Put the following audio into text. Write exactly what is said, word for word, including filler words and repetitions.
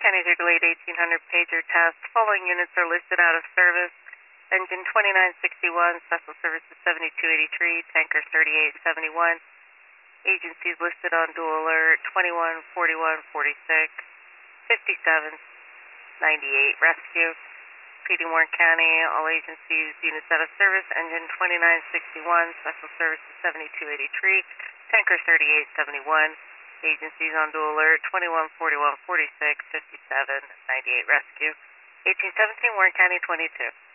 County zero eight eighteen hundred pager test. Following units are listed out of service. Engine twenty-nine sixty-one, special services seventy-two eighty-three, tanker thirty-eight seventy-one. Agencies listed on dual alert twenty-one forty-one forty-six, fifty-seven ninety-eight. Rescue. P D Warren County, all agencies, units out of service. Engine twenty-nine sixty-one, special services seventy-two eighty-three, tanker thirty-eight seventy-one. Agencies on dual alert twenty-one forty-one forty-six, fifty-seven ninety-eight. Rescue. eighteen seventeen Warren County twenty-two.